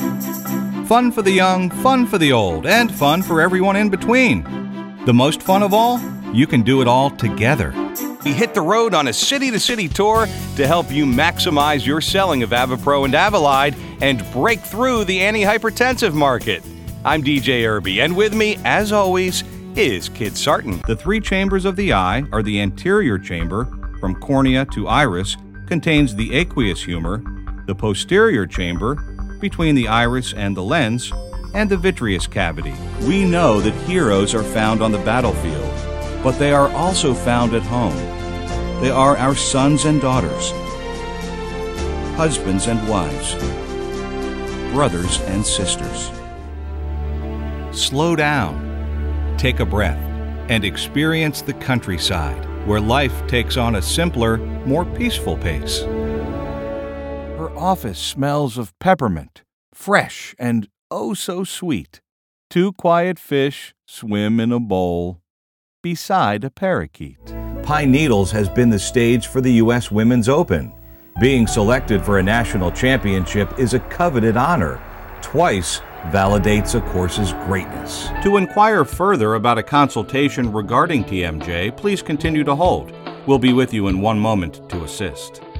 Fun for the young, fun for the old, and fun for everyone in between. The most fun of all? You can do it all together. We hit the road on a city-to-city tour to help you maximize your selling of Avapro and Avalide and break through the antihypertensive market. I'm DJ Irby, and with me, as always, is Kid Sarton. The three chambers of the eye are the anterior chamber, from cornea to iris, contains the aqueous humor, the posterior chamber, between the iris and the lens, and the vitreous cavity. We know that heroes are found on the battlefield, but they are also found at home. They are our sons and daughters, husbands and wives, brothers and sisters. Slow down, take a breath, and experience the countryside, where life takes on a simpler, more peaceful pace. Her office smells of peppermint, fresh and oh so sweet. Two quiet fish swim in a bowl beside a parakeet. Pine Needles has been the stage for the U.S. Women's Open. Being selected for a national championship is a coveted honor. Twice validates a course's greatness. To inquire further about a consultation regarding TMJ, please continue to hold. We'll be with you in one moment to assist.